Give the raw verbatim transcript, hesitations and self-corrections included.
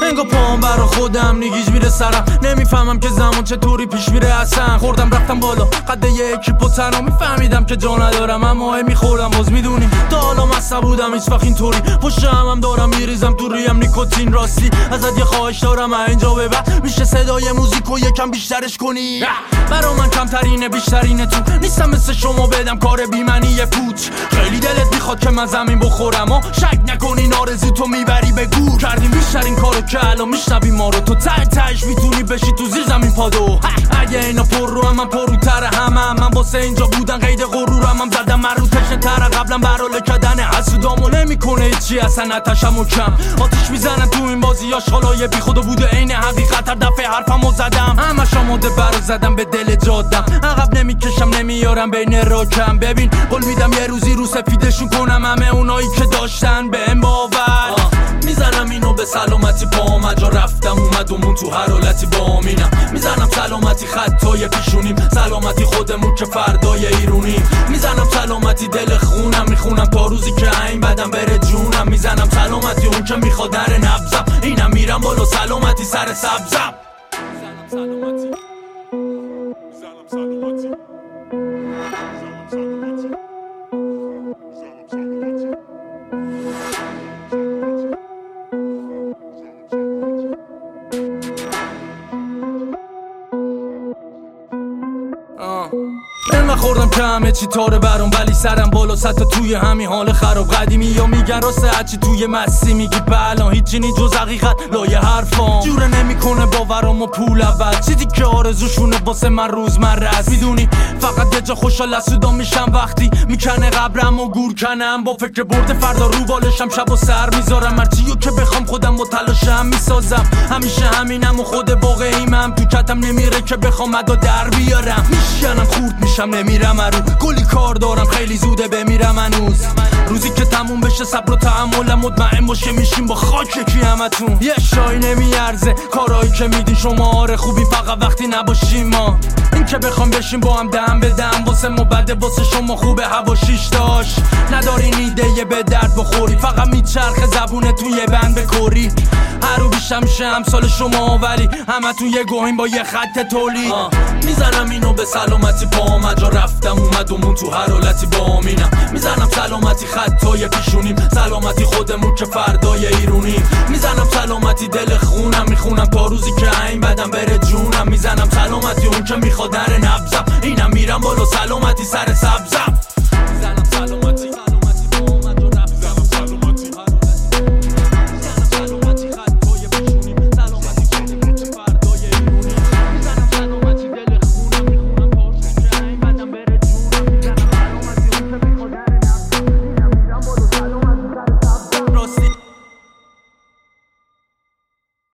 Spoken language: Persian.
انگار پاهم برا خودم نگیج میره سرم. نمیفهمم که زمان چطوری پیش میره اصلا. خوردم رفتم بالا قد یکی پا تنها میفهمیدم که جا ندارم اما میخوردم باز میدونیم تا حالا مصب بودم هیچ وقت اینطوری پشت همم دارم میریزم تو ریم نیکوتین. راستی ازت یه خواهش دارم اینجا به بعد میشه صدای موزیکو یکم بیشترش کنی. برا من کمترینه بیشترینه تو نیستم مثل شما بدم کار بیمنی پوچ. خیلی دلت میخواد که من زمین بخورم و شک نکنی آرزو تو میبری به گور. کردیم بیشترین کارو که الان میشنوی ما رو. تو ته تهش میتونی بشی تو زیر زمین پادو. اگه اینا پر رو هم من پروتر همم. من واسه اینجا بودن قید غرورم هم زدم من رو تشنه تر قبلا برال کدن حسودامو نمیکنه هیچی اصلا نتشم و کم. آتیش میزنن تو این بازی آشغالای بی خود و بوده عین حقیقت. هر دفعه حرفمو زدم همش آماده برا زدم به دل جادم. عقب نمیکشم نمیارم بین راکم. ببین قول میدم یه روزی رو سفیدشون کنم همه اونایی که داشتن بهم باور. میزنم اینو به سلامتی پام اجا رفتم اومدمون تو هر حالتی با امینم. میزنم سلامتی خطای پیشونیم سلامتی خودمون که فردای ایرونیم. میزنم سلامتی دل خونم میخونم تا روزی که این بدم بره جونم. میزنم سلامتی اون که میخواد در نبزم. اینم میرم بالا سلامتی سر سبزم. میزنم سلامتی میزنم سلامتی من خوردم که همه چی تاره برام ولی سرم بالا سطح توی همین حال خراب. قدیمی یا میگن راسته هرچی توی مستی میگی بلا هیچی نی جز حقیقت لایه حرفام. جوره نمیکنه باورام و پول اول چیزی که آرزوشونه واسه من روزمره است. میدونی فقط یه جا خوشحال سودا میشم وقتی میکنه قبرم و گور کنم. با فکر برده فردا رو بالشم شب و سر میذارم. هرچیو که بخوام خودم با تلاشم میسازم. همیشه همینم و خود واقعیمم تو کتم نمیره که بخوام ادا در بیارم. میشکنم خورد میشم نمیرم ارو کلی کار دارم خیلی زوده بمیرم هنوز. روزی که تموم بشه صبر و تحملم مطمئن باشه میشیم با خاک یکی همتون. یه شای نمیارزه کارایی که میدین شما. آره خوبی فقط وقتی نباشیم ما. این که بخوام بشیم با هم دم به دم واسه ما بده واسه شما خوبه هوا شیش داشت. ندارین ایده یه به درد بخوری فقط میچرخه زبونه تو یه بند بکوری. هر رو بیشتر میشه امثال شما ولی همتون یه گوهین با یه خط تولید. میزنم اینو به سلامتی پام اجا رفتم اومدمون تو هر حالتی با امینم. میزنم سلامتی خطای پیشونیم سلامتی خودمون که فردای ایرونیم. میزنم سلامتی دل خونم میخونم تا روزی که این بدم بره جونم. میزنم سلامتی اون که میخواد در نبزم. اینم میرم بالا سلامتی سر سبزم.